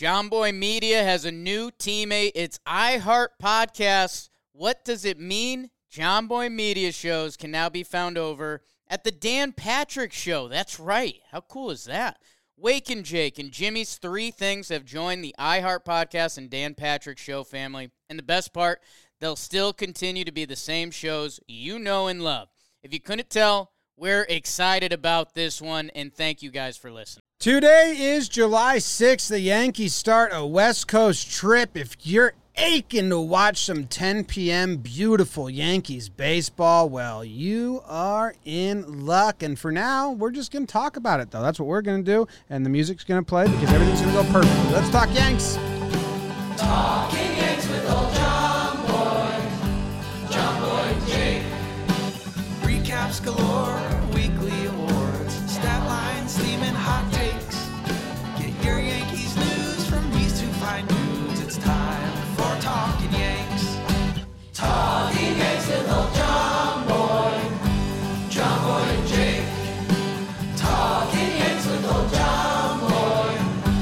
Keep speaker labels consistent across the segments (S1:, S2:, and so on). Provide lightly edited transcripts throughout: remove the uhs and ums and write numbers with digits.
S1: John Boy Media has a new teammate. It's iHeart Podcasts. What does it mean? John Boy Media shows can now be found over at the Dan Patrick Show. That's right. How cool is that? Wake and Jake and Jimmy's Three Things have joined the iHeart Podcast and Dan Patrick Show family. And the best part, they'll still continue to be the same shows you know and love. If you couldn't tell, we're excited about this one, and thank you guys for listening.
S2: Today is July 6th. The Yankees start a West Coast trip. If you're aching to watch some 10 p.m. beautiful Yankees baseball, well, you are in luck. And for now, we're just going to talk about it, though. That's what we're going to do, and the music's going to play because everything's going to go perfectly. Let's talk Yanks.
S3: Talking Yanks with old John Boy Jake. Recaps galore, weekly awards, stat lines, theme, and hot takes. Get your Yankees news from these two fine dudes. It's time for Talking Yanks. Talking Yanks with old John Boy and Jake. Talking Yanks with old John Boy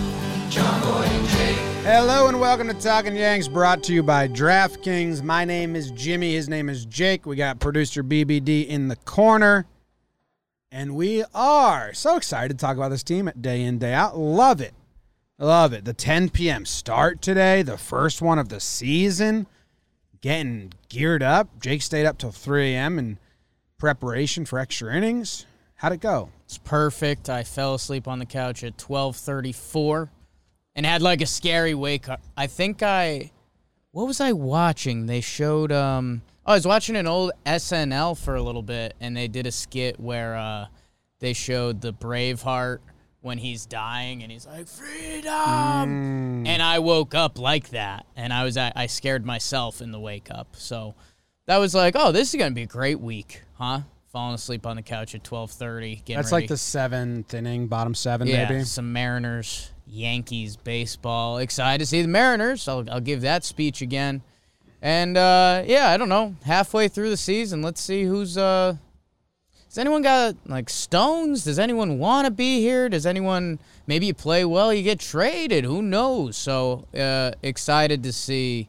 S3: and Jake.
S2: Hello and welcome to Talking Yanks, brought to you by DraftKings. My name is Jimmy. His name is Jake. We got producer BBD in the corner. And we are so excited to talk about this team day in, day out. Love it. Love it. The 10 p.m. start today, the first one of the season. Getting geared up. Jake stayed up till 3 a.m. in preparation for extra innings. How'd it go?
S1: It's perfect. I fell asleep on the couch at 12:34 and had like a scary wake up. What was I watching? They showed, I was watching an old SNL for a little bit, and they did a skit where they showed the Braveheart when he's dying, and he's like, freedom! And I woke up like that, and I scared myself in the wake up. So that was like, oh, this is going to be a great week, huh? Falling asleep on the couch at 12:30.
S2: That's ready. Like the seventh inning, bottom seven, maybe?
S1: Yeah, some Mariners, Yankees baseball. Excited to see the Mariners. I'll give that speech again. And, I don't know, halfway through the season, let's see who's, does anyone got, like, stones? Does anyone want to be here? Does anyone, maybe you play well, you get traded? Who knows? So, excited to see.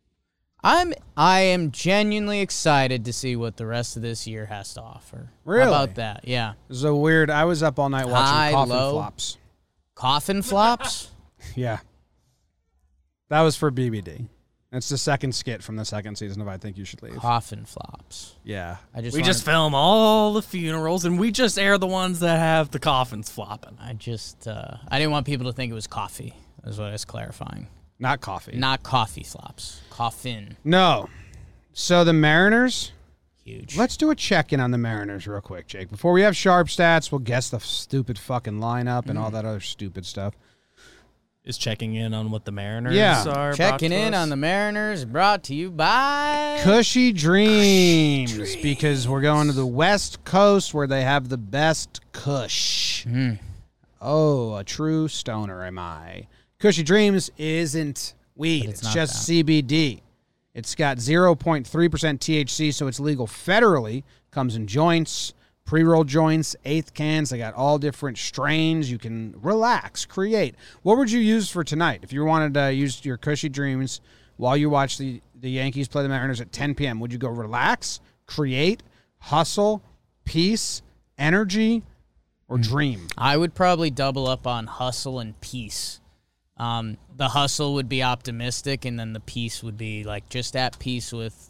S1: I am genuinely excited to see what the rest of this year has to offer.
S2: Really?
S1: How about that? Yeah.
S2: It was I was up all night watching Coffin Flops.
S1: Coffin Flops?
S2: Yeah. That was for BBD. It's the second skit from the second season of I Think You Should Leave.
S1: Coffin Flops.
S2: Yeah.
S4: We just film all the funerals, and we just air the ones that have the coffins flopping.
S1: I didn't want people to think it was coffee, is what I was clarifying.
S2: Not coffee.
S1: Not coffee flops. Coffin.
S2: No. So the Mariners.
S1: Huge.
S2: Let's do a check-in on the Mariners real quick, Jake. Before we have sharp stats, we'll guess the stupid fucking lineup and all that other stupid stuff.
S4: Is checking in on what the Mariners are.
S1: Checking in on the Mariners, brought to you by
S2: Cushy Dreams, because we're going to the West Coast where they have the best kush. Oh, a true stoner am I. Cushy Dreams isn't weed. It's just CBD. It's got 0.3% THC, so it's legal federally. Comes in joints, pre-roll joints, eighth cans. They got all different strains. You can relax, create. What would you use for tonight? If you wanted to use your Cushy Dreams while you watch the Yankees play the Mariners at 10 p.m., would you go relax, create, hustle, peace, energy, or dream?
S1: I would probably double up on hustle and peace. The hustle would be optimistic, and then the peace would be like just at peace with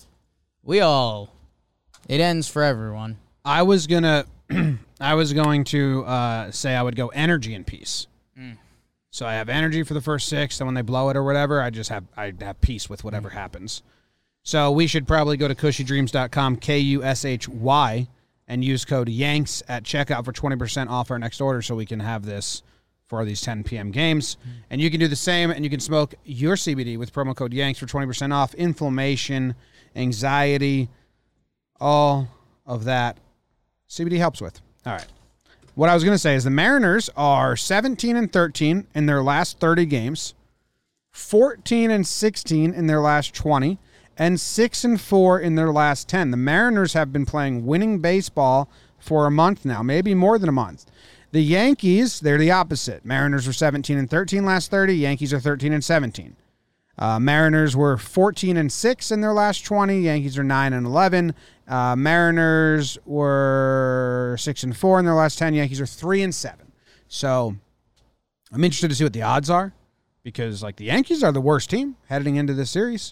S1: it ends for everyone.
S2: I was going to say I would go energy and peace. So I have energy for the first six, and when they blow it or whatever, I'd have peace with whatever happens. So we should probably go to cushydreams.com, KUSHY, and use code YANKS at checkout for 20% off our next order so we can have this for these 10 p.m. games. And you can do the same, and you can smoke your CBD with promo code YANKS for 20% off. Inflammation, anxiety, all of that CBD helps with. All right. What I was going to say is the Mariners are 17-13 in their last 30 games, 14-16 in their last 20, and 6-4 in their last 10. The Mariners have been playing winning baseball for a month now, maybe more than a month. The Yankees, they're the opposite. Mariners were 17-13 last 30. Yankees are 13-17. Mariners were 14-6 in their last 20. Yankees are 9-11. Mariners were 6-4 in their last 10. Yankees are 3-7. So I'm interested to see what the odds are because, like, the Yankees are the worst team heading into this series.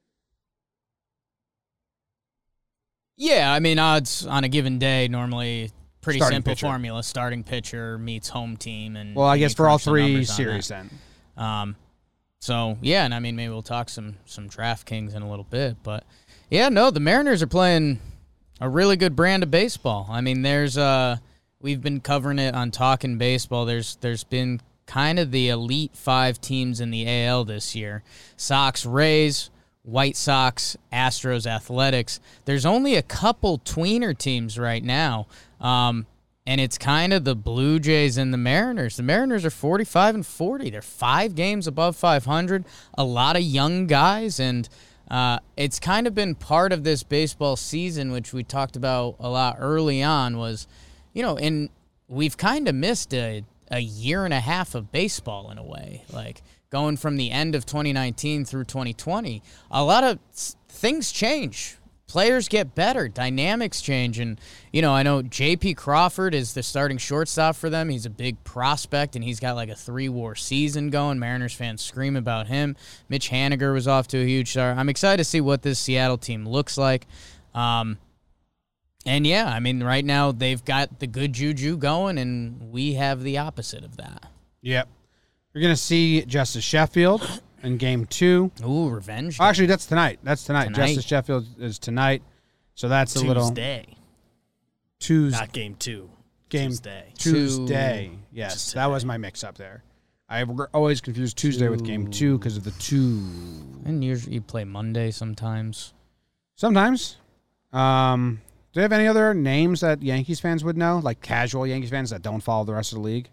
S1: Yeah, I mean, odds on a given day normally pretty
S2: Starting
S1: simple
S2: pitcher.
S1: formula. Starting pitcher meets home team, and
S2: Well, I guess
S1: you
S2: for all
S1: crunch the
S2: three
S1: numbers on
S2: series
S1: that.
S2: then.
S1: So yeah, and I mean maybe we'll talk some DraftKings in a little bit, but yeah, no, the Mariners are playing a really good brand of baseball. I mean, there's we've been covering it on Talking Baseball. There's been kind of the elite 5 teams in the AL this year: Sox, Rays, White Sox, Astros, Athletics. There's only a couple tweener teams right now. And it's kind of the Blue Jays and the Mariners. The Mariners are 45-40. They're 5 games above 500. A lot of young guys, and it's kind of been part of this baseball season, which we talked about a lot early on, was, and we've kind of missed a year and a half of baseball in a way, like going from the end of 2019 through 2020. A lot of things change. Players get better, dynamics change, and I know J.P. Crawford is the starting shortstop for them. He's a big prospect, and he's got like a 3-WAR season going. Mariners fans scream about him. Mitch Haniger was off to a huge start. I'm excited to see what this Seattle team looks like. And yeah, I mean, right now they've got the good juju going, and we have the opposite of that.
S2: Yep. You're going to see Justice Sheffield in Game 2.
S1: Ooh, revenge.
S2: Oh, actually, that's tonight.
S1: Tonight.
S2: Justice Sheffield is tonight. So that's a little
S4: Tuesday.
S2: Tuesday.
S4: Not Game 2.
S2: Game
S4: Tuesday.
S2: Tuesday. Yes,
S4: Just
S2: that was my mix-up there. I always confuse Tuesday with Game 2 because of the 2.
S1: And usually you play Monday sometimes.
S2: Sometimes. Do you have any other names that Yankees fans would know, like casual Yankees fans that don't follow the rest of the league?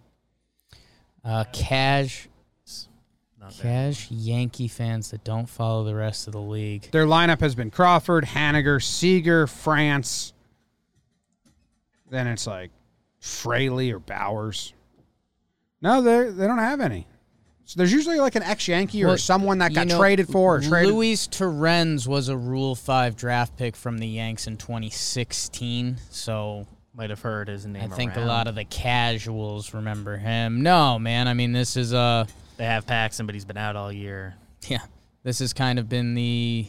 S1: Cash
S4: Not bad.
S1: Cash Yankee fans that don't follow the rest of the league.
S2: Their lineup has been Crawford, Haniger, Seager, France. Then it's like Fraley or Bowers. No, they don't have any. So there's usually like an ex-Yankee or
S1: Well,
S2: someone that got traded for or traded.
S1: Luis Torrens was a Rule 5 draft pick from the Yanks in 2016, so
S4: Might have heard his name
S1: I think
S4: around.
S1: a lot of the casuals remember him. No, man, I mean, this is
S4: They have Paxton, but he's been out all year.
S1: yeah, this has kind of been the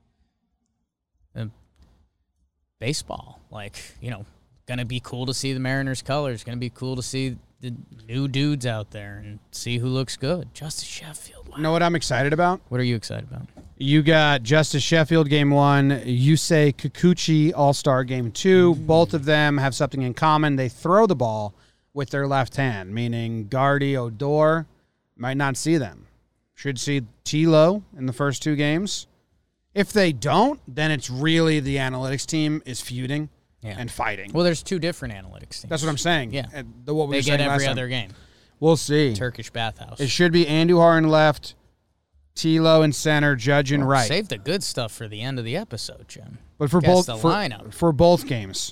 S1: baseball. Like, going to be cool to see the Mariners colors. Going to be cool to see the new dudes out there and see who looks good. Justice Sheffield. Wow.
S2: You know what I'm excited about?
S1: What are you excited about?
S2: You got Justice Sheffield Game 1, Yusei Kikuchi All-Star Game 2. Both of them have something in common. They throw the ball with their left hand, meaning Gardy, Odor might not see them. Should see Tilo in the first 2 games. If they don't, then it's really the analytics team is feuding and fighting.
S1: Well, there's 2 different analytics teams.
S2: That's what I'm saying.
S1: Yeah.
S2: And what we
S1: They
S2: were
S1: get
S2: saying
S1: every
S2: last
S1: other
S2: time.
S1: game.
S2: We'll see.
S1: Turkish bathhouse.
S2: It should be Andujar in left, Tilo in center, Judge in right.
S1: Save the good stuff for the end of the episode, Jim.
S2: But for
S1: Guess
S2: both
S1: the
S2: for,
S1: lineup.
S2: for both games.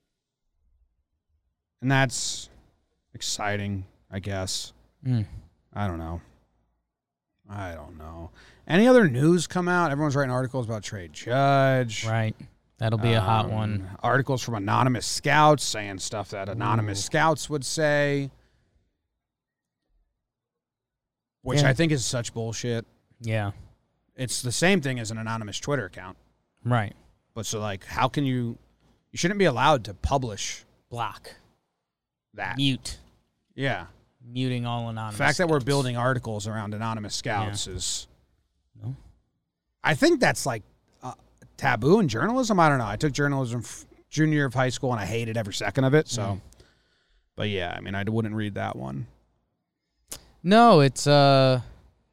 S2: And that's exciting, I guess. I don't know. Any other news come out? Everyone's writing articles about Trey Judge.
S1: Right. That'll be a hot one.
S2: Articles from anonymous scouts saying stuff that anonymous scouts would say. Which
S1: Yeah.
S2: I think is such bullshit.
S1: Yeah.
S2: It's the same thing as an anonymous Twitter account.
S1: Right.
S2: But so, like, how can you shouldn't be allowed to publish
S1: Block.
S2: that.
S1: Mute.
S2: Yeah.
S1: Muting all anonymous.
S2: The fact that we're
S1: scouts.
S2: building articles around anonymous scouts is.
S1: No.
S2: I think that's like taboo in journalism. I don't know. I took journalism junior year of high school and I hated every second of it. So, but yeah, I mean, I wouldn't read that one.
S1: No, it's the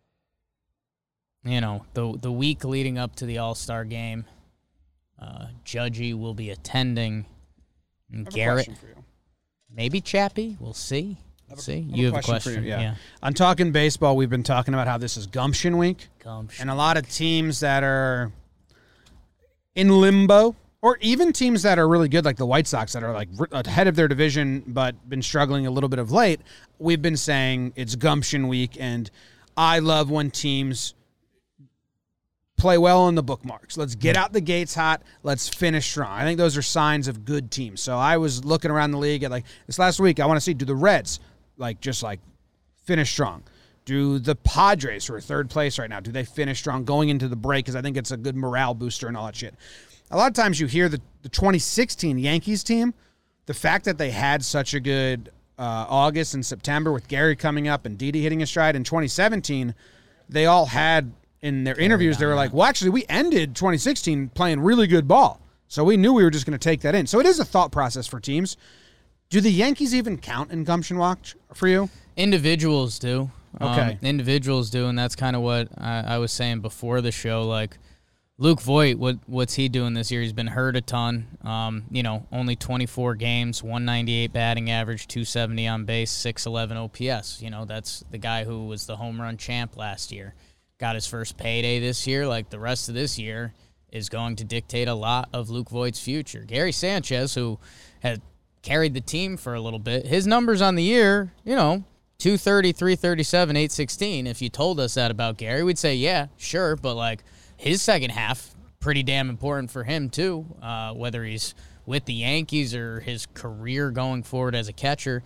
S1: week leading up to the All-Star game. Judgy will be attending. And
S2: I have a
S1: Garrett,
S2: question for you.
S1: maybe Chappie. We'll see. You have a question
S2: for you. Yeah. On Talking Baseball, we've been talking about how this is Gumption Week.
S1: Gumption.
S2: And a lot of teams that are in limbo Or even teams that are really good, like the White Sox, that are like ahead of their division but been struggling a little bit of late. We've been saying it's gumption week, and I love when teams play well on the bookmarks. Let's get out the gates hot. Let's finish strong. I think those are signs of good teams. So I was looking around the league at like this last week. I want to see, do the Reds just finish strong? Do the Padres, who are third place right now, do they finish strong going into the break? Because I think it's a good morale booster and all that shit. A lot of times you hear the 2016 Yankees team, the fact that they had such a good August and September with Gary coming up and Didi hitting a stride. In 2017, they all had in their interviews, they were like, well, actually, we ended 2016 playing really good ball. So we knew we were just going to take that in. So it is a thought process for teams. Do the Yankees even count in gumption watch for you?
S1: Individuals do.
S2: Okay.
S1: Individuals do, and that's kind of what I was saying before the show. Like, Luke Voit, what's he doing this year? He's been hurt a ton. Only 24 games, 198 batting average, 270 on base, 611 OPS. That's the guy who was the home run champ last year. Got his first payday this year. Like, the rest of this year is going to dictate a lot of Luke Voit's future. Gary Sanchez, who had carried the team for a little bit, his numbers on the year, 230, 337, 816. If you told us that about Gary, we'd say, yeah, sure, but his second half, pretty damn important for him, too, whether he's with the Yankees or his career going forward as a catcher.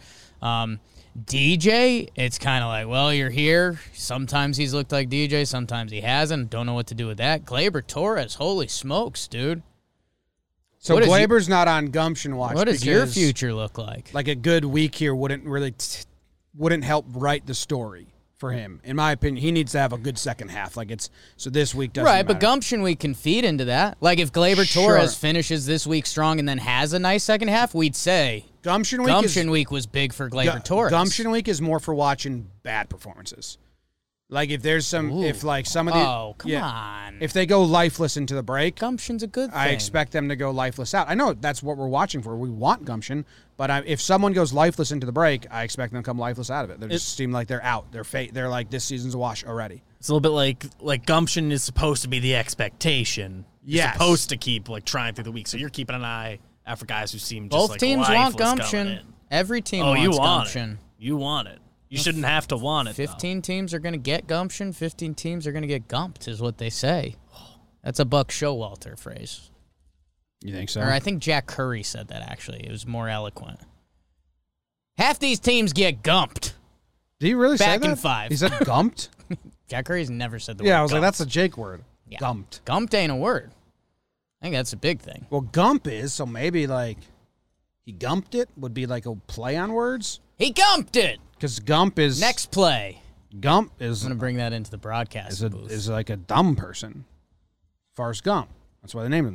S1: DJ, it's kind of like, well, you're here. Sometimes he's looked like DJ, sometimes he hasn't. Don't know what to do with that. Gleyber Torres, holy smokes, dude.
S2: So Glaber's not on gumption watch.
S1: What does your future look like?
S2: Like a good week here wouldn't help write the story for him. In my opinion, he needs to have a good second half. So this week doesn't matter.
S1: But gumption week can feed into that. Like if Gleyber Torres finishes this week strong and then has a nice second half, we'd say
S2: gumption week was
S1: big for Gleyber Torres.
S2: Gumption week is more for watching bad performances. Like if there's some, some of the,
S1: on.
S2: If they go lifeless into the break,
S1: gumption's a good thing.
S2: I expect them to go lifeless out. I know that's what we're watching for. We want gumption, but if someone goes lifeless into the break, I expect them to come lifeless out of it. They just seem like they're out. They're like, this season's a wash already.
S4: It's a little bit like gumption is supposed to be the expectation. You're supposed to keep trying through the week. So you're keeping an eye out for guys who seem just
S1: both teams want gumption. Every team wants gumption.
S4: You want it. You shouldn't have to want it.
S1: 15 teams are going to get gumption. 15 teams are going to get gumped, is what they say. That's a Buck Showalter phrase.
S2: You think so?
S1: Or I think Jack Curry said that, actually. It was more eloquent. Half these teams get gumped.
S2: Did he really say that?
S1: Back in 5.
S2: He said gumped?
S1: Jack Curry's never said the word
S2: Yeah, I was
S1: gumped.
S2: like, that's a Jake word.
S1: Yeah.
S2: Gumped.
S1: Gumped ain't a word. I think that's a big thing.
S2: Well, gump is, so maybe he gumped it would be like a play on words.
S1: He gumped it!
S2: Because gump is...
S1: Next play.
S2: Gump is...
S1: I'm going to bring that into the broadcast booth.
S2: Is like a dumb person. Forrest Gump. That's why they named him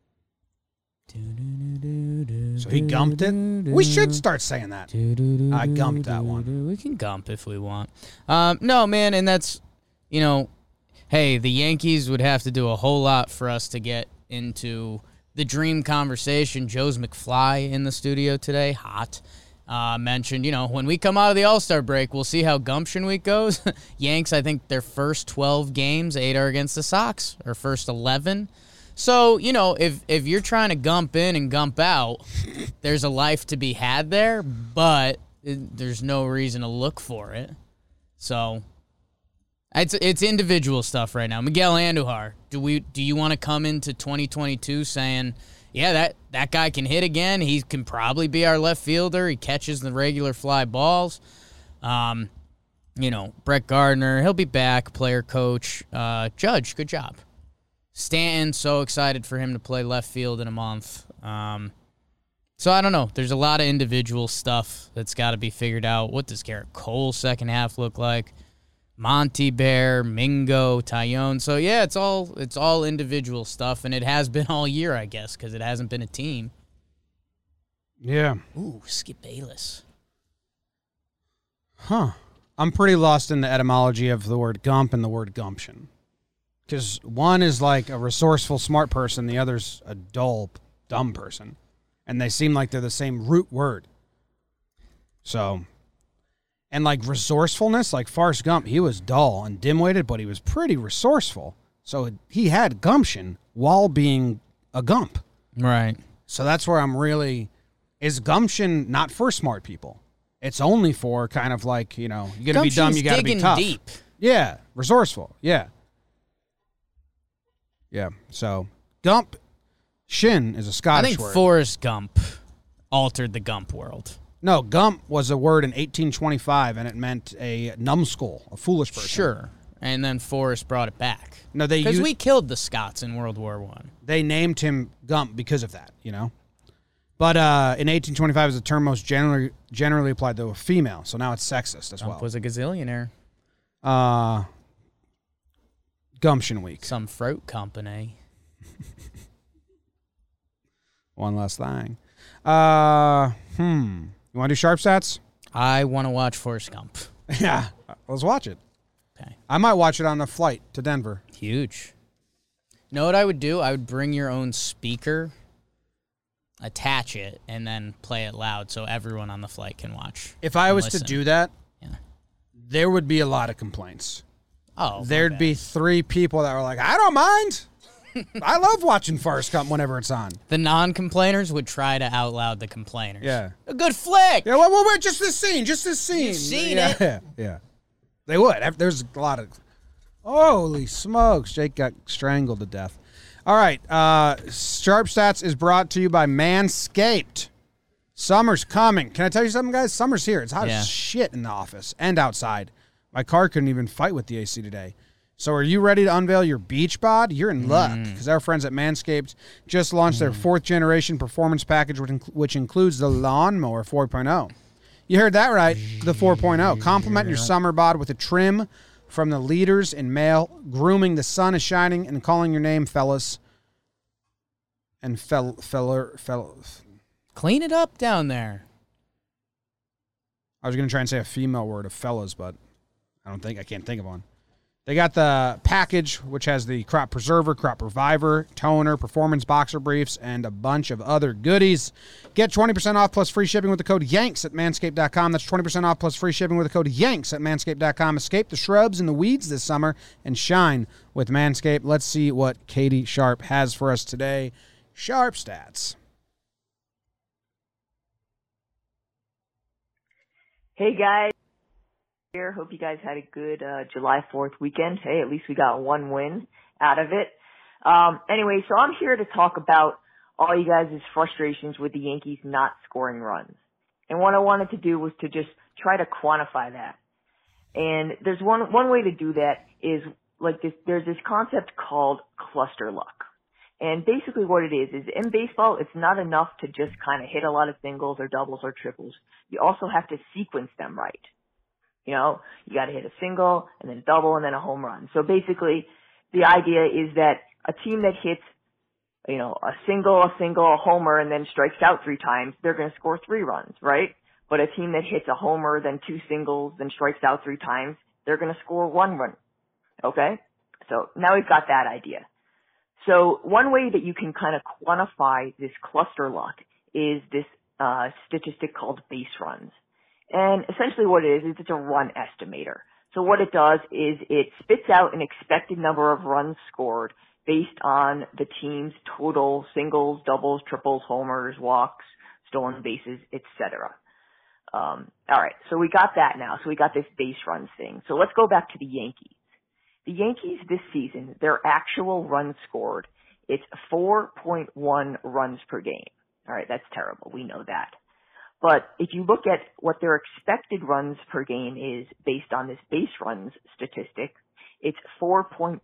S2: that. So he gumped it? We should start saying that. I gumped that one.
S1: We can gump if we want. No, man, and that's, hey, the Yankees would have to do a whole lot for us to get into the dream conversation. Joe's McFly in the studio today. Hot. Mentioned, when we come out of the All-Star break, we'll see how gumption week goes. Yanks, I think their first 12 games, 8 are against the Sox, or first 11. So, if you're trying to gump in and gump out, there's a life to be had there, but there's no reason to look for it. So, it's individual stuff right now. Miguel Andujar, do you want to come into 2022 saying, yeah, that guy can hit again. He can probably be our left fielder. He catches the regular fly balls. Brett Gardner, he'll be back. Player coach. Judge, good job. Stanton, so excited for him to play left field in a month. So I don't know. There's a lot of individual stuff that's got to be figured out. What does Garrett Cole's second half look like? Monty Bear, Mingo, Tyone. So, yeah, it's all individual stuff, and it has been all year, I guess, because it hasn't been a team.
S2: Yeah.
S1: Ooh, Skip Bayless.
S2: Huh. I'm pretty lost in the etymology of the word gump and the word gumption. Because one is like a resourceful, smart person. The other's a dull, dumb person. And they seem like they're the same root word. So... And resourcefulness, like Forrest Gump, he was dull and dim-witted, but he was pretty resourceful. So he had gumption while being a gump.
S1: Right.
S2: So that's where I'm really, is gumption not for smart people? It's only for kind of like, you know, you got to be dumb, you got to be tough.
S1: Deep.
S2: Yeah, resourceful. Yeah. Yeah. So gump shin is a
S1: I
S2: Scottish
S1: think
S2: word.
S1: Forrest Gump altered the Gump world.
S2: No, gump was a word in 1825, and it meant a numbskull, a foolish person.
S1: Sure. And then Forrest brought it back.
S2: No, they
S1: Because
S2: used,
S1: we killed the Scots in World War One.
S2: they named him Gump because of that, you know. But in 1825, is the term most generally applied to a female, so now it's sexist as
S1: Gump
S2: well.
S1: was a gazillionaire.
S2: Gumption week.
S1: Some fruit company.
S2: One last thing. You want to do sharp stats?
S1: I want to watch Forrest Gump.
S2: Yeah, let's watch it.
S1: Okay.
S2: I might watch it on the flight to Denver.
S1: Huge. Know what I would do? I would bring your own speaker, attach it, and then play it loud so everyone on the flight can watch.
S2: If I
S1: and
S2: was
S1: listen.
S2: to do that,
S1: Yeah.
S2: there would be a lot of complaints.
S1: Oh,
S2: There'd be 3 people that were like, I don't mind. I love watching Forrest Gump whenever it's on.
S1: The non-complainers would try to out loud the complainers.
S2: Yeah.
S1: A good flick.
S2: Yeah, wait, just this scene,
S1: You've seen
S2: yeah,
S1: it.
S2: Yeah. They would. There's a lot of, holy smokes, Jake got strangled to death. All right, Sharp Stats is brought to you by Manscaped. Summer's coming. Can I tell you something, guys? Summer's here. It's hot as shit in the office and outside. My car couldn't even fight with the AC today. So are you ready to unveil your beach bod? You're in luck, because our friends at Manscaped just launched their 4th-generation performance package, which includes the Lawnmower 4.0. You heard that right, the 4.0. Complement your summer bod with a trim from the leaders in male grooming. The sun is shining and calling your name, fellas. And feller.
S1: Clean it up down there.
S2: I was going to try and say a female word of fellas, but I can't think of one. They got the package, which has the Crop Preserver, Crop Reviver, Toner, Performance Boxer Briefs, and a bunch of other goodies. Get 20% off plus free shipping with the code YANKS at manscaped.com. That's 20% off plus free shipping with the code YANKS at manscaped.com. Escape the shrubs and the weeds this summer and shine with Manscaped. Let's see what Katie Sharp has for us today. Sharp Stats.
S5: Hey, guys. Here. Hope you guys had a good July 4th weekend. Hey, at least we got one win out of it. Anyway, so I'm here to talk about all you guys' frustrations with the Yankees not scoring runs. And what I wanted to do was to just try to quantify that. And there's one way to do that is like this. There's this concept called cluster luck. And basically what it is in baseball, it's not enough to just kind of hit a lot of singles or doubles or triples. You also have to sequence them right. You know, you got to hit a single and then a double and then a home run. So basically, the idea is that a team that hits, you know, a single, a homer, and then strikes out 3 times, they're going to score 3 runs, right? But a team that hits a homer, then 2 singles, then strikes out 3 times, they're going to score 1 run. Okay? So now we've got that idea. So one way that you can kind of quantify this cluster luck is this statistic called base runs. And essentially what it is it's a run estimator. So what it does is it spits out an expected number of runs scored based on the team's total singles, doubles, triples, homers, walks, stolen bases, etc. All right, so we got that now. So we got this base runs thing. So let's go back to the Yankees. The Yankees this season, their actual runs scored, it's 4.1 runs per game. All right, that's terrible. We know that. But if you look at what their expected runs per game is based on this base runs statistic, it's 4.38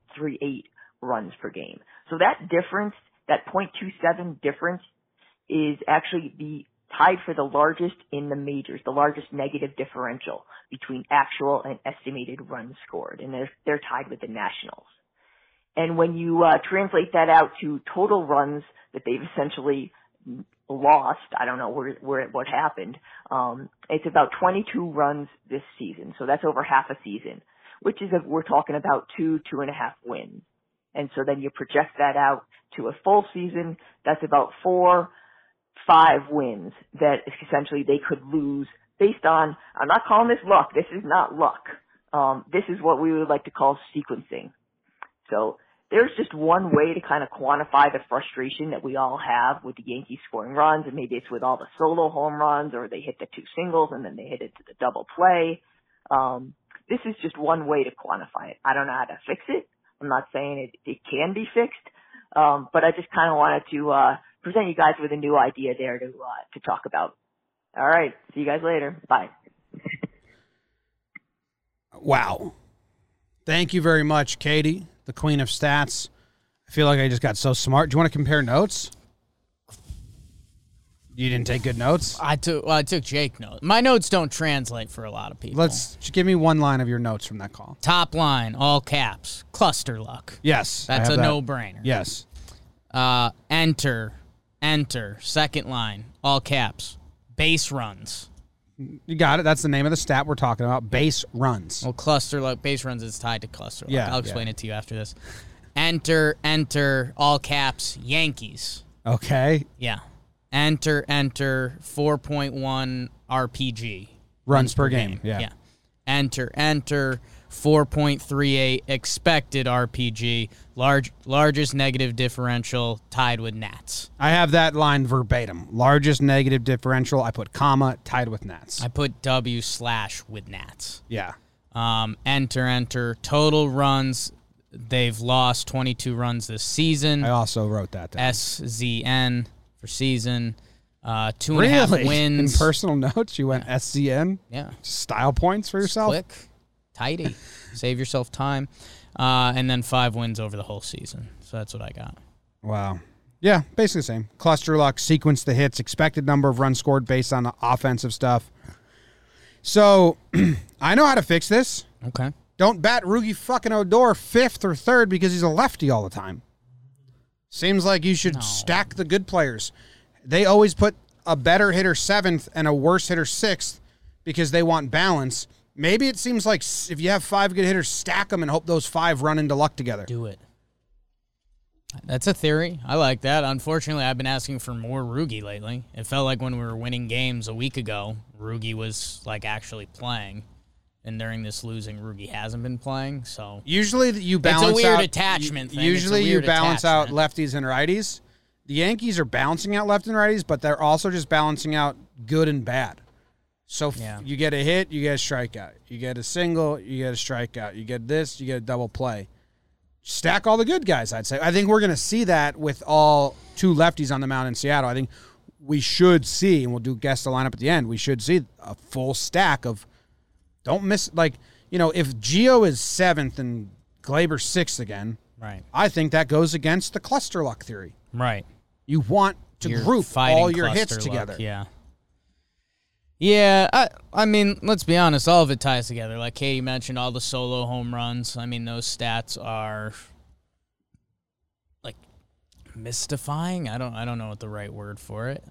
S5: runs per game. So that difference, that 0.27 difference, is actually tied for the largest in the majors, the largest negative differential between actual and estimated runs scored, and they're tied with the Nationals. And when you translate that out to total runs that they've essentially lost, I don't know what happened, it's about 22 runs this season. So that's over half a season, which is we're talking about 2.5 wins. And so then you project that out to a full season, that's about 4-5 wins that essentially they could lose based on, I'm not calling this luck, this is not luck. This is what we would like to call sequencing. So there's just one way to kind of quantify the frustration that we all have with the Yankees scoring runs, and maybe it's with all the solo home runs, or they hit the 2 singles and then they hit it to the double play. This is just one way to quantify it. I don't know how to fix it. I'm not saying it can be fixed, but I just kind of wanted to present you guys with a new idea there to talk about. All right, see you guys later. Bye.
S2: Wow. Thank you very much, Katie, the queen of stats. I feel like I just got so smart. Do you want to compare notes? You didn't take good notes?
S1: I took Jake notes. My notes don't translate for a lot of people.
S2: Just give me one line of your notes from that call.
S1: Top line, all caps, cluster luck.
S2: Yes.
S1: That's a no-brainer.
S2: Yes.
S1: Enter, second line, all caps, base runs.
S2: You got it. That's the name of the stat we're talking about, base runs.
S1: Well, cluster luck, base runs is tied to cluster luck.
S2: Yeah,
S1: I'll explain it to you after this. Enter, all caps, Yankees.
S2: Okay.
S1: Yeah. Enter, 4.1 RPG.
S2: Runs per game. Yeah.
S1: Enter, 4.38 expected RPG. Largest negative differential tied with Nats.
S2: I have that line verbatim. Largest negative differential. I put comma, tied with Nats.
S1: I put W/ with Nats.
S2: Yeah.
S1: Enter, total runs. They've lost 22 runs this season.
S2: I also wrote that down.
S1: SZN for season. 2.5 wins.
S2: In personal notes, you went SZN?
S1: Yeah.
S2: Style points for yourself?
S1: Quick, tidy. Save yourself time. And then 5 wins over the whole season. So that's what I got.
S2: Wow. Yeah, basically the same. Cluster luck, sequence the hits, expected number of runs scored based on the offensive stuff. So, I know how to fix this.
S1: Okay.
S2: Don't bat Rugi fucking Odor 5th or 3rd because he's a lefty all the time. Seems like you should stack the good players. They always put a better hitter 7th and a worse hitter 6th because they want balance. Maybe it seems like if you have 5 good hitters, stack them and hope those 5 run into luck together.
S1: Do it. That's a theory. I like that. Unfortunately, I've been asking for more Rugi lately. It felt like when we were winning games a week ago, Rugi was like actually playing. And during this losing, Rugi hasn't been playing. So
S2: usually you balance out.
S1: It's a weird attachment thing.
S2: Usually you balance out lefties and righties. The Yankees are balancing out left and righties, but they're also just balancing out good and bad. So you get a hit, you get a strikeout. You get a single, you get a strikeout. You get this, you get a double play. Stack all the good guys, I'd say. I think we're going to see that with all 2 lefties on the mound in Seattle. I think we should see, and we'll do guess the lineup at the end, we should see a full stack of don't miss, like, you know, if Gio is 7th and Glaber 6th again,
S1: right?
S2: I think that goes against the cluster luck theory.
S1: Right.
S2: You want to group all your hits together.
S1: Yeah. Yeah, I mean, let's be honest, all of it ties together. Like Katie mentioned, all the solo home runs. I mean, those stats are like mystifying. I don't know what the right word for it.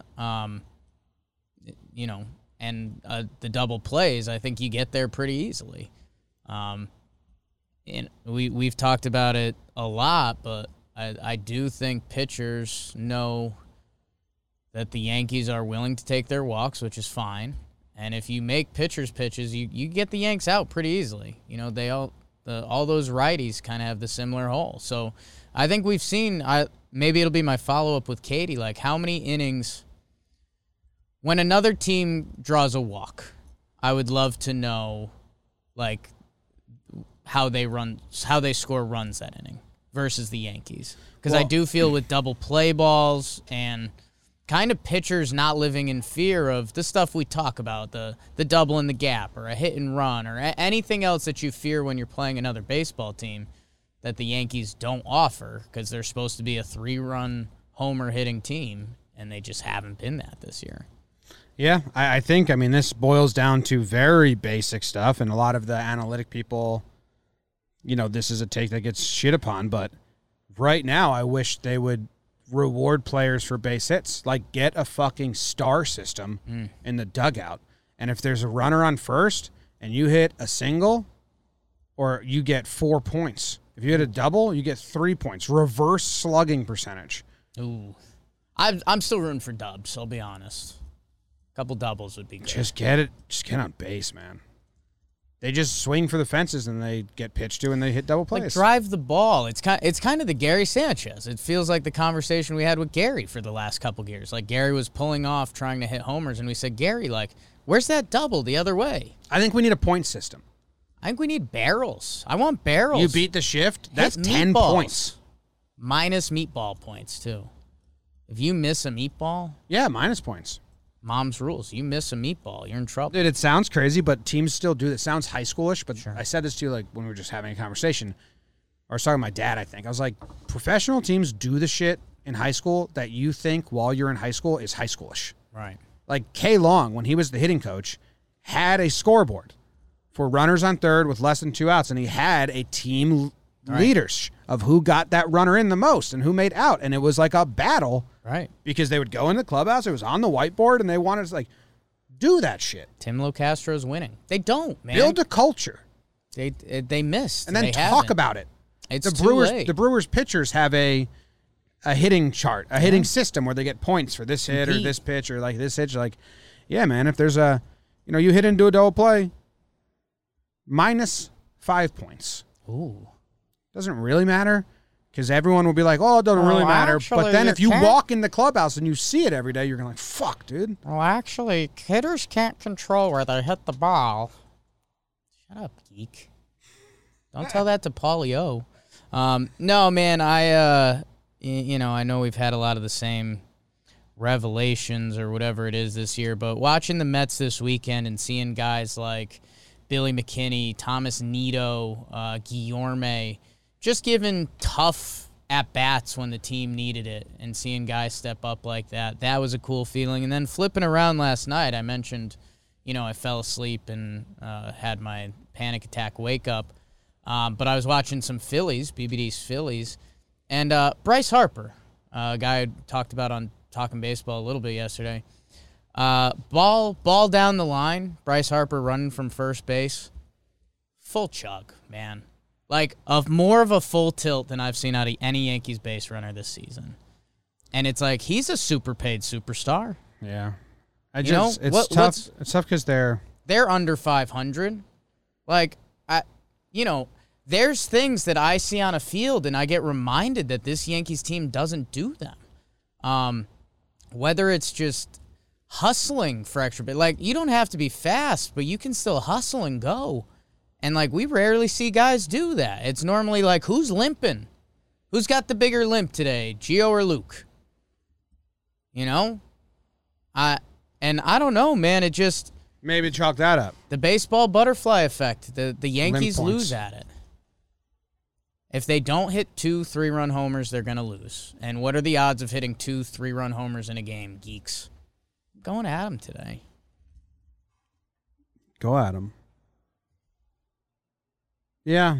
S1: You know, and the double plays, I think you get there pretty easily. And we've talked about it a lot, but I do think pitchers know that the Yankees are willing to take their walks, which is fine. And if you make pitchers pitches, you get the Yanks out pretty easily. You know, all those righties kind of have the similar hole. So I think we've seen, maybe it'll be my follow-up with Katie, like how many innings, when another team draws a walk, I would love to know, like, how they score runs that inning versus the Yankees. Because I do feel with double play balls and kind of pitchers not living in fear of the stuff we talk about, the double in the gap or a hit and run or anything else that you fear when you're playing another baseball team that the Yankees don't offer because they're supposed to be a 3-run homer hitting team, and they just haven't been that this year.
S2: Yeah, I think, I mean, this boils down to very basic stuff, and a lot of the analytic people, you know, this is a take that gets shit upon, but right now I wish they would reward players for base hits. Like, get a fucking star system in the dugout. And if there's a runner on first and you hit a single, or you get 4 points. If you hit a double, you get 3 points. Reverse slugging percentage.
S1: Ooh. I'm still rooting for dubs, I'll be honest. A couple doubles would be good.
S2: Just get it. Just get on base, man. They just swing for the fences and they get pitched to and they hit double plays.
S1: Like, drive the ball. It's kind of the Gary Sanchez. It feels like the conversation we had with Gary for the last couple years. Like, Gary was pulling off trying to hit homers, and we said, Gary, like, where's that double the other way?
S2: I think we need a point system.
S1: I think we need barrels. I want barrels.
S2: You beat the shift, that's
S1: Hit
S2: 10
S1: meatballs.
S2: points.
S1: Minus meatball points, too. If you miss a meatball,
S2: Yeah, minus points.
S1: mom's rules. You miss a meatball, you're in trouble.
S2: Dude, it sounds crazy, but teams still do that. It sounds high schoolish, but
S1: Sure.
S2: I said this to you like when we were just having a conversation. I was talking to my dad, I think. I was like, professional teams do the shit in high school that you think while you're in high school is high schoolish.
S1: Right.
S2: Like Kay Long, when he was the hitting coach, had a scoreboard for runners on third with less than 2 outs, and he had a team leaders of who got that runner in the most and who made out, and it was like a battle
S1: Right.
S2: because they would go in the clubhouse, it was on the whiteboard, and they wanted to like do that shit.
S1: Tim Locastro's winning. They don't, man.
S2: Build a culture
S1: They missed.
S2: and then
S1: They
S2: talk
S1: haven't.
S2: about it.
S1: It's
S2: The
S1: too
S2: Brewers
S1: late.
S2: the Brewers pitchers have a hitting chart, a hitting system where they get points for this hit or
S1: Compete.
S2: this pitch or like this hit. Like, yeah, man, if there's you hit into a double play, minus 5 points.
S1: Ooh.
S2: Doesn't really matter because everyone will be like, oh, it doesn't really
S1: Well,
S2: matter. But
S1: actually,
S2: then
S1: you
S2: if you
S1: can't-
S2: walk in the clubhouse and you see it every day, you're going to like, fuck, dude.
S1: Well, actually, hitters can't control where they hit the ball. Shut up, geek. Don't tell that to Paulie O. No, man, I know we've had a lot of the same revelations or whatever it is this year, but watching the Mets this weekend and seeing guys like Billy McKinney, Thomas Nido, Guillorme, just giving tough at-bats when the team needed it and seeing guys step up like that, that was a cool feeling. And then flipping around last night, I mentioned, I fell asleep and had my panic attack wake up. But I was watching some Phillies, BBD's Phillies, and Bryce Harper, a guy I talked about on Talking Baseball a little bit yesterday. Ball down the line, Bryce Harper running from first base. Full chug, man. Like, more of a full tilt than I've seen out of any Yankees base runner this season. And it's like, he's a super paid superstar.
S2: Yeah.
S1: It's
S2: tough. It's tough because they're
S1: under 500. Like, there's things that I see on a field and I get reminded that this Yankees team doesn't do them. Whether it's just hustling for extra bit. Like, you don't have to be fast, but you can still hustle and go. And, like, we rarely see guys do that. It's normally like, who's limping? Who's got the bigger limp today, Gio or Luke? And I don't know, man. It just...
S2: maybe chalk that up.
S1: The baseball butterfly effect. The Yankees
S2: Limp points.
S1: lose at it. If they don't hit 2 3-run homers, they're going to lose. And what are the odds of hitting 2 3-run homers in a game, geeks? I'm going at them today.
S2: Go at them. Yeah.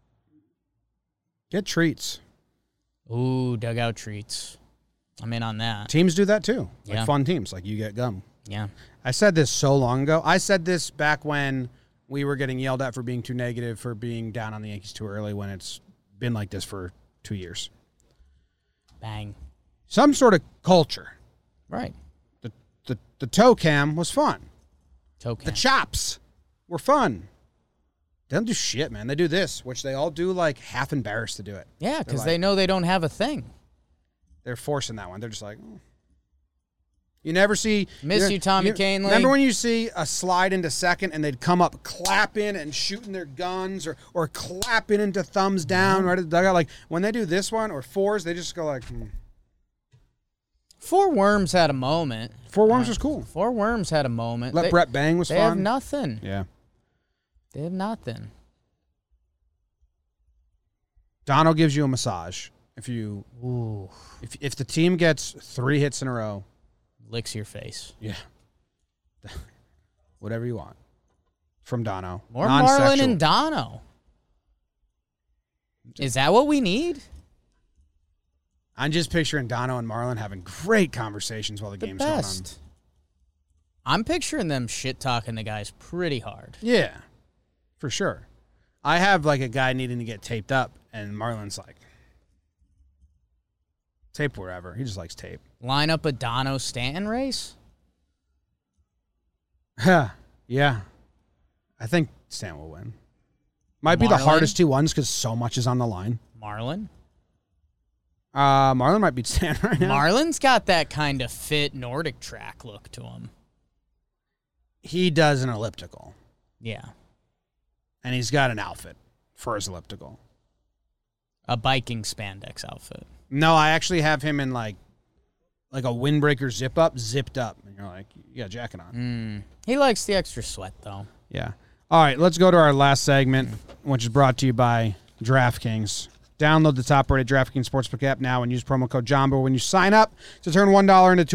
S2: Get treats.
S1: Ooh, dugout treats. I'm in on that.
S2: Teams do that too. Like
S1: Yeah.
S2: fun teams. Like you get gum.
S1: Yeah.
S2: I said this so long ago. I said this back when we were getting yelled at for being too negative, for being down on the Yankees too early, when it's been like this for 2 years.
S1: Bang.
S2: Some sort of culture.
S1: Right.
S2: The toe cam was fun.
S1: Token.
S2: The chops were fun. They don't do shit, man. They do this, which they all do like half embarrassed to do it.
S1: Yeah, because
S2: like-
S1: they know they don't have a thing.
S2: They're forcing that one. They're just like, oh. You never see.
S1: Miss you, Tommy Kahnle.
S2: Remember when you see a slide into second and they'd come up clapping and shooting their guns or clapping into thumbs down right at the dugout? Like when they do this one or fours, they just go like,
S1: Four Worms had a moment.
S2: Four Worms was cool.
S1: Four Worms had a moment.
S2: Let Brett Bang was
S1: They
S2: fun.
S1: have nothing.
S2: Yeah.
S1: They have nothing.
S2: Dono gives you a massage. If you
S1: Ooh.
S2: if the team gets 3 hits in a row,
S1: Licks your face.
S2: yeah. Whatever you want. From Dono.
S1: More
S2: Non-sexual.
S1: Marlin and Dono. Is that what we need?
S2: I'm just picturing Dono and Marlin having great conversations while the
S1: The
S2: game's going on.
S1: best. I'm picturing them shit-talking the guys pretty hard.
S2: Yeah, for sure. I have like a guy needing to get taped up, and Marlon's like, tape wherever. He just likes tape.
S1: Line up a Dono Stanton race?
S2: Yeah. I think Stan will win. Might be the hardest 2 ones because so much is on the line.
S1: Marlon?
S2: Marlon might beat Stan right now.
S1: Marlon's got that kind of fit Nordic track look to him.
S2: He does an elliptical.
S1: Yeah.
S2: And he's got an outfit for his elliptical.
S1: A biking spandex outfit.
S2: No, I actually have him in like a windbreaker zipped up. And you're like, you got a jacket on.
S1: He likes the extra sweat, though.
S2: Yeah. All right, let's go to our last segment, which is brought to you by DraftKings. Download the top-rated DraftKings Sportsbook app now and use promo code JOMBO when you sign up to turn $1 into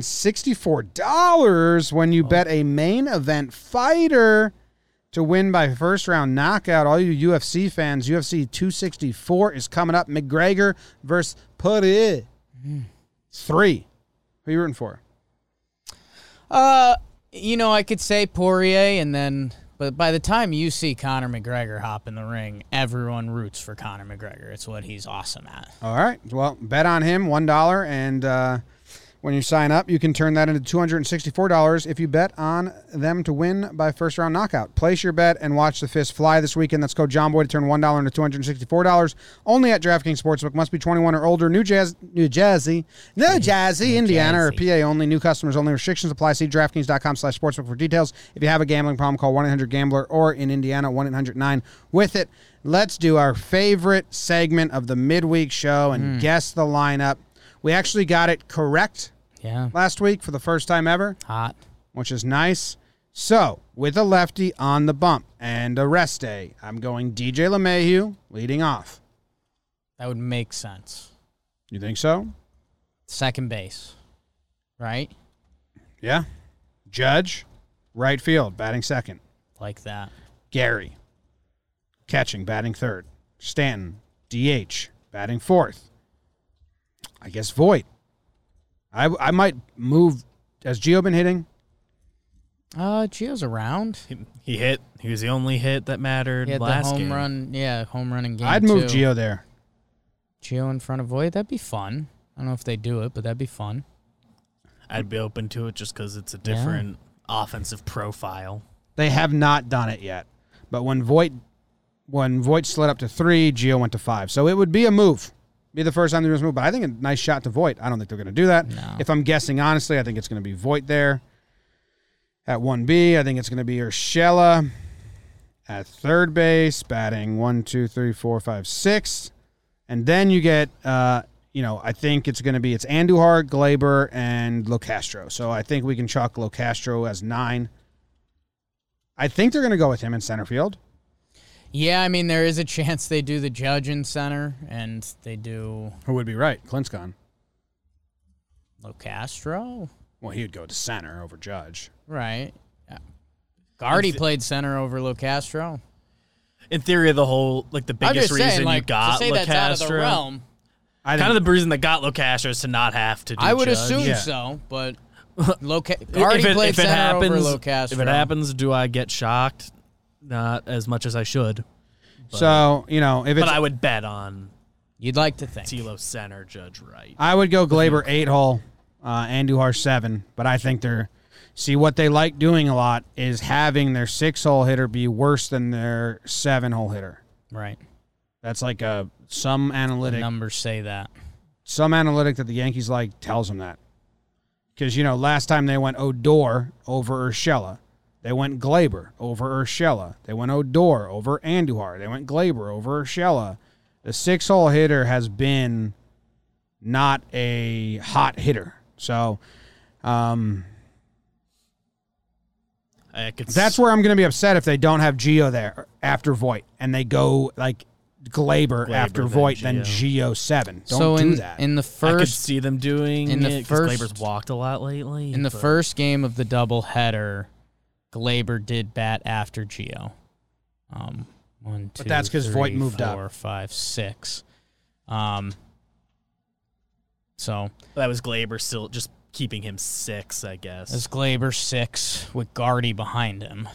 S2: $264 when you bet a main event fighter to win by first-round knockout. All you UFC fans, UFC 264 is coming up. McGregor versus Poirier. 3. Who are you rooting for?
S1: I could say Poirier, but by the time you see Conor McGregor hop in the ring, everyone roots for Conor McGregor. It's what he's awesome at.
S2: All right. Well, bet on him, $1, and when you sign up, you can turn that into $264 if you bet on them to win by first-round knockout. Place your bet and watch the fist fly this weekend. That's code JOHNBOY to turn $1 into $264. Only at DraftKings Sportsbook. Must be 21 or older. New Jersey, Indiana, or PA only. New customers only. Restrictions apply. See DraftKings.com/sportsbook for details. If you have a gambling problem, call 1-800-GAMBLER or in Indiana, 1-800-9-WITH-IT. Let's do our favorite segment of the midweek show and guess the lineup. We actually got it correct last week for the first time ever.
S1: Hot.
S2: Which is nice. So, with a lefty on the bump and a rest day, I'm going DJ LeMahieu leading off.
S1: That would make sense.
S2: You think so?
S1: Second base, right?
S2: Yeah. Judge, right field, batting second.
S1: Like that.
S2: Gary, catching, batting third. Stanton, DH, batting fourth. I guess Voit. I might move. Has Gio been hitting?
S1: Gio's around.
S4: He hit. He was the only hit that mattered
S1: He had
S4: last
S1: the home
S4: game.
S1: run. Yeah, home run in game
S2: I'd
S1: 2.
S2: move Gio there.
S1: Gio in front of Voit. That'd be fun. I don't know if they do it, but that'd be fun.
S4: I'd be open to it just because it's a different offensive profile.
S2: They have not done it yet. But when Voit slid up to 3, Gio went to 5. So it would be a move. Be the first time they move. But I think a nice shot to Voit. I don't think they're going to do that.
S1: No.
S2: If I'm guessing honestly, I think it's going to be Voit there. At 1B, I think it's going to be Urshela at third base, batting 1, 2, 3, 4, 5, 6. And then you get, I think it's Andujar, Glaber, and Locastro. So I think we can chalk Locastro as 9. I think they're going to go with him in center field.
S1: Yeah, I mean, there is a chance they do the Judge in center, and they do
S2: Who would be right? Clint's gone.
S1: Locastro.
S2: Well, he would go to center over Judge.
S1: Right. Yeah. Guardy played center over Locastro.
S4: In theory, the biggest reason you got
S1: to say that's out of the
S4: Locastro,
S1: realm.
S4: kind of the reason that got Locastro is to not have to do
S1: I would
S4: Judge.
S1: assume so, but Guardy played
S4: if it
S1: center
S4: happens,
S1: over Locastro.
S4: If it happens, do I get shocked? Not as much as I should. But,
S2: if it's...
S4: But I would bet on
S1: You'd like to think.
S4: Tilo center, Judge right.
S2: I would go Glaber 8-hole, Andujar 7, but I think what they like doing a lot is having their 6-hole hitter be worse than their 7-hole hitter.
S1: Right.
S2: That's like some analytic.
S1: Numbers say that.
S2: Some analytic that the Yankees like tells them that. Because, last time they went Odor over Urshela. They went Glaber over Urshela. They went Odor over Andujar. They went Glaber over Urshela. The 6-hole hitter has been not a hot hitter. So that's where I'm going to be upset if they don't have Gio there after Voit and they go like Glaber after Voit, then Gio 7. Don't do that.
S1: In the
S4: I could
S1: first,
S4: see them doing
S1: in the
S4: it because
S1: first-
S4: Glaber's walked a lot lately.
S1: in the first game of the doubleheader, Glaber did bat after Gio. 1, 2,
S2: But that's 'cause
S1: 3,
S2: Voit moved up.
S1: 4, 5, 6. So
S4: that was Glaber still just keeping him 6, I guess.
S1: it's Glaber 6 with Guardy behind him.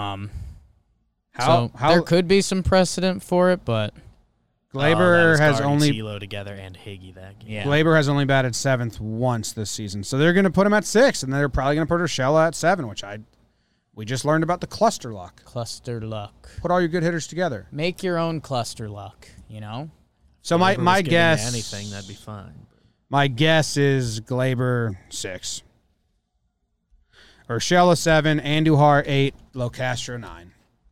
S2: How
S1: there could be some precedent for it, but
S2: Glaber has
S4: Guardy,
S2: only
S4: Tilo together and Higgy that game.
S1: yeah.
S2: Glaber has only batted 7th once this season. So they're going to put him at 6, and they're probably going to put Urshela at 7, which I We just learned about the cluster lock.
S1: Cluster luck.
S2: Put all your good hitters together.
S1: Make your own cluster luck, you know?
S2: So my
S4: Glaber was giving me
S2: guess,
S4: anything, that'd be fine.
S2: my guess is Glaber 6, Urshela 7, Andujar 8, Locastro 9.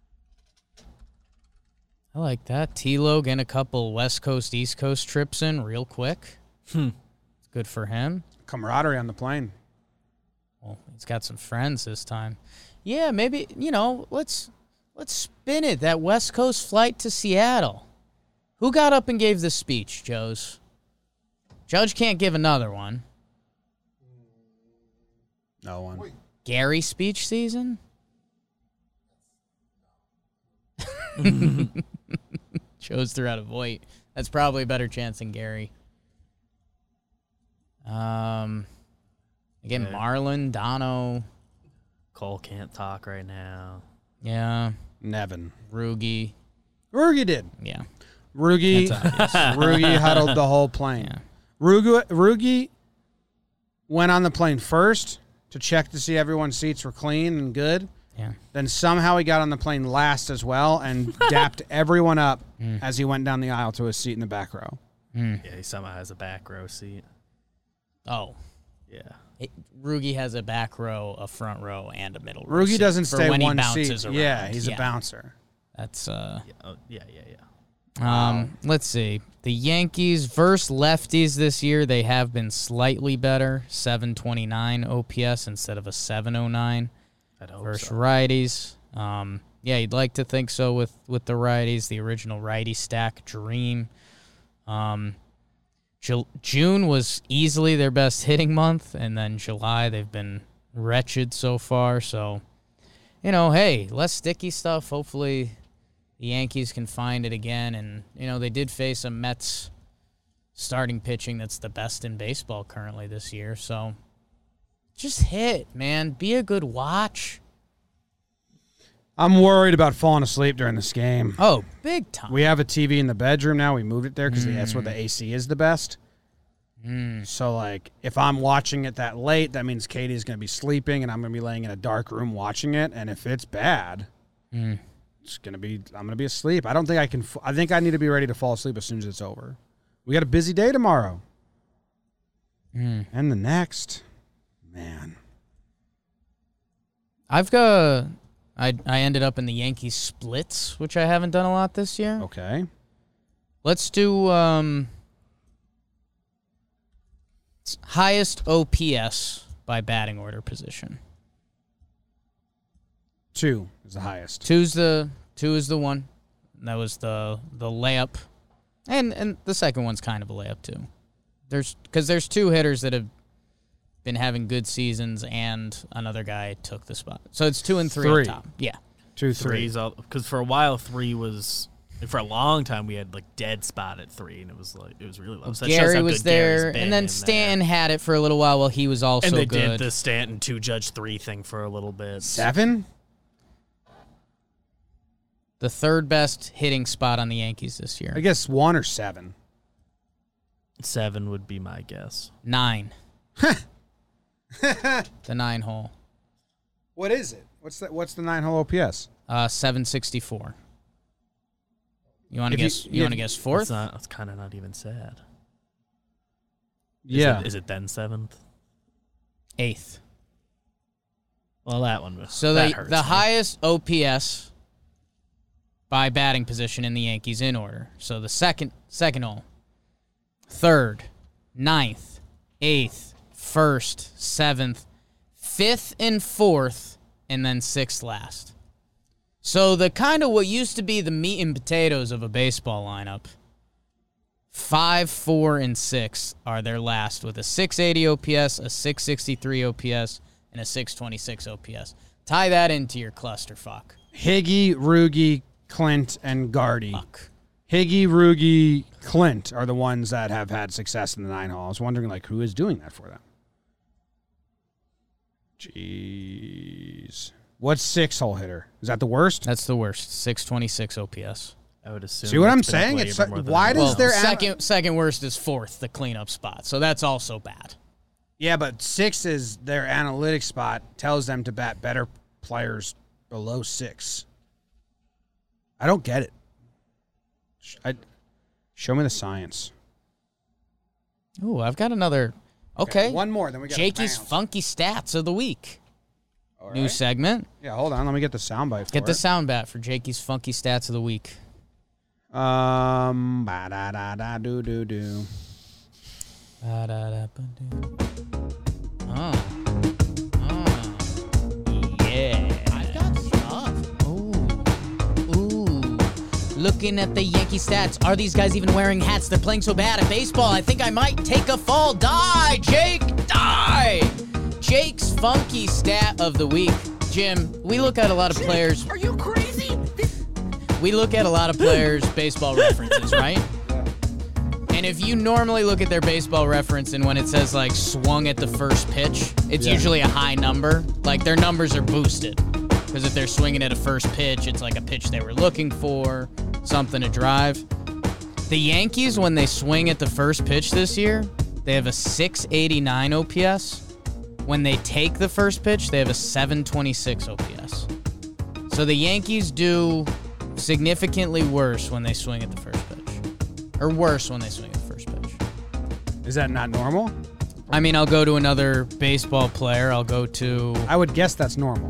S1: I like that. T-Lo getting a couple West Coast, East Coast trips in real quick. It's good for him.
S2: Camaraderie on the plane.
S1: Well, he's got some friends this time. Yeah, maybe, let's spin it. That West Coast flight to Seattle. Who got up and gave the speech, Joes? Judge can't give another one.
S2: No one.
S1: Gary speech season? Joe's threw out a void. That's probably a better chance than Gary. Again, Marlon, Dono.
S4: Cole can't talk right now.
S1: Yeah.
S2: Nevin.
S1: Rugi.
S2: Rugi did.
S1: Yeah.
S2: Rugi.
S1: That's obvious.
S2: Rugi huddled the whole plane.
S1: Yeah.
S2: Rugi went on the plane first to check to see everyone's seats were clean and good.
S1: Yeah.
S2: Then somehow he got on the plane last as well and dapped everyone up as he went down the aisle to his seat in the back row.
S4: Yeah, he somehow has a back row seat.
S1: Oh.
S4: Yeah.
S1: Rugi has a back row, a front row, and a middle row.
S2: Rugi
S1: seat
S2: doesn't
S1: for
S2: stay
S1: when
S2: one
S1: he bounces
S2: seat.
S1: around.
S2: Yeah, he's a bouncer.
S1: That's
S4: Yeah. Oh, yeah.
S1: Let's see. The Yankees versus lefties this year, they have been slightly better. 729 OPS instead of a 709.
S4: I'd hope
S1: Versus
S4: so.
S1: righties. Yeah, you'd like to think so with the righties, the original righty stack dream. June was easily their best hitting month, and then July they've been wretched so far. So, hey, less sticky stuff. Hopefully the Yankees can find it again. And, they did face a Mets starting pitching that's the best in baseball currently this year. So just hit, man. Be a good watch.
S2: I'm worried about falling asleep during this game.
S1: Oh, big time.
S2: We have a TV in the bedroom now. We moved it there because that's where the AC is the best. So, if I'm watching it that late, that means Katie's going to be sleeping, and I'm going to be laying in a dark room watching it. And if it's bad, it's going to be. I'm going to be asleep. I don't think I can. I think I need to be ready to fall asleep as soon as it's over. We got a busy day tomorrow, and the next, man.
S1: I've got. I ended up in the Yankees splits, which I haven't done a lot this year.
S2: Okay.
S1: Let's do highest OPS by batting order position.
S2: 2 is the highest.
S1: Two is the one. That was the layup, and the second one's kind of a layup too. There's two hitters that have been having good seasons, and another guy took the spot. So it's 2 and 3 up top. Yeah.
S2: 2, 3.
S4: Because for a while 3 was. For a long time, we had dead spot at 3, and it was really low. So that shows
S1: Gary
S4: how
S1: was
S4: good
S1: there,
S4: Gary's been
S1: and then
S4: in
S1: Stanton
S4: there.
S1: had it for a little while he was also
S4: And they
S1: good.
S4: did the Stanton 2 Judge 3 thing for a little bit.
S2: 7?
S1: The third best hitting spot on the Yankees this year.
S2: I guess 1 or 7.
S4: 7 would be my guess.
S1: 9. The 9 hole.
S2: What is it? What's the 9-hole OPS?
S1: 764. You want to
S2: If you-
S1: guess? You want to guess fourth?
S4: That's kind of not even sad.
S2: Yeah.
S4: Is it then 7th?
S1: 8th.
S4: Well, that one was.
S1: So
S4: that hurts
S1: the
S4: me.
S1: highest OPS by batting position in the Yankees in order. So the second hole, 3rd, 9th, 8th, 1st, 7th, 5th, and 4th, and then 6th last. So the kind of what used to be the meat and potatoes of a baseball lineup, 5, 4, and 6 are their last with a 680 OPS, a 663 OPS, and a 626 OPS. Tie that into your clusterfuck.
S2: Higgy, Rugi, Clint, and Gardy.
S1: Fuck.
S2: Higgy, Rugi, Clint are the ones that have had success in the 9-hole. I was wondering, who is doing that for them? Jeez. What's 6-hole hitter? Is that the worst?
S1: That's the worst. 626 OPS.
S4: I would assume.
S2: See what I'm
S4: it's been
S2: saying?
S4: up
S2: It's
S4: way more than
S2: why
S4: that.
S2: does
S1: Well,
S2: there
S1: second worst is 4th, the cleanup spot. So that's also bad.
S2: Yeah, but 6 is their analytics spot, tells them to bat better players below 6. I don't get it. Show me the science.
S1: Ooh, I've got another. Okay.
S2: One more, then we got
S1: Jakey's Funky Stats of the Week.
S2: All
S1: New
S2: right.
S1: segment.
S2: Yeah, hold on. Let me get the soundbite for
S1: Get the
S2: it.
S1: sound bat for Jakey's Funky Stats of the Week.
S2: Ba-da-da-da-do-do-do.
S1: Oh. Yeah. I've got stuff. Ooh. Looking at the Yankee stats. Are these guys even wearing hats? They're playing so bad at baseball. I think I might take a fall. Die, Jake, die. Jake's Funky Stat of the Week. Jim, we look at a lot of players.
S3: Are you crazy?
S1: We look at a lot of players' baseball references, right? And if you normally look at their baseball reference and when it says, like, swung at the first pitch, it's usually a high number. Like, their numbers are boosted. Because if they're swinging at a first pitch, it's like a pitch they were looking for, something to drive. The Yankees, when they swing at the first pitch this year, they have a 689 OPS. When they take the first pitch, they have a 726 OPS. So the Yankees do significantly worse when they swing at the first pitch. Or worse when they swing at the first pitch.
S2: Is that not normal?
S1: I mean, I'll go to another baseball player. I'll go to...
S2: I would guess that's normal.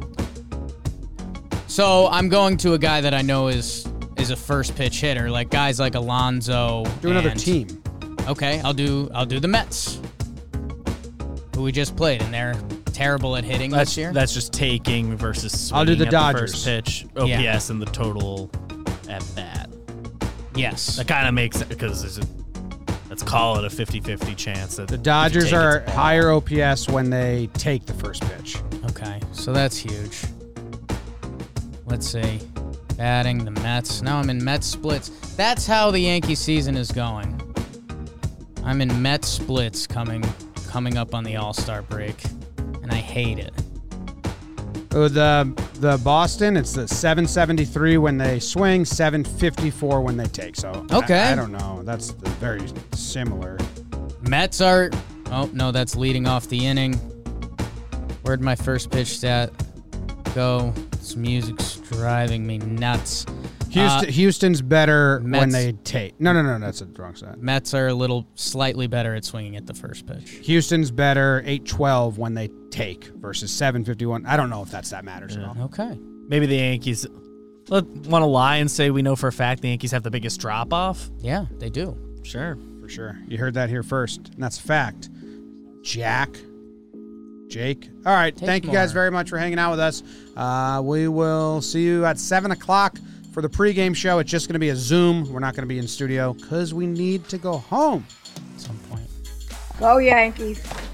S1: So I'm going to a guy that I know is a first pitch hitter, like guys like Alonso.
S2: Do another
S1: and-
S2: team.
S1: Okay, I'll do the Mets, who we just played, and they're terrible at hitting this year.
S4: That's just taking versus swinging
S2: I'll do the
S4: at
S2: Dodgers.
S4: the first pitch, OPS,
S1: Yeah.
S4: and the total at bat.
S1: Yes.
S4: That kind of makes it because let's call it a 50-50 chance that
S2: The
S4: if you
S2: Dodgers
S4: take
S2: are
S4: it's a ball.
S2: higher OPS when they take the first pitch.
S1: Okay, so that's huge. Let's see. Batting the Mets. Now I'm in Mets splits. That's how the Yankee season is going. I'm in Mets splits coming up on the All-Star break, and I hate it.
S2: Oh, the Boston, it's the 773 when they swing, 754 when they take. So
S1: Okay.
S2: I don't know. That's very similar.
S1: Mets are... Oh, no, that's leading off the inning. Where'd my first pitch stat go? This music's driving me nuts.
S2: Houston's better when
S1: Mets-
S2: they take. No, that's a wrong side.
S1: Mets are a little slightly better at swinging at the first pitch.
S2: Houston's better 812 when they take versus 751. I don't know if that matters at all.
S1: Okay.
S4: Maybe the Yankees want to lie and say we know for a fact the Yankees have the biggest drop off.
S1: Yeah, they do.
S4: Sure.
S2: For sure. You heard that here first, and that's a fact. Jake. All right.
S1: Take
S2: Thank you guys
S1: more.
S2: very much for hanging out with us. We will see you at 7 o'clock for the pregame show. It's just going to be a Zoom. We're not going to be in studio because we need to go home.
S1: At some point.
S6: Go Yankees.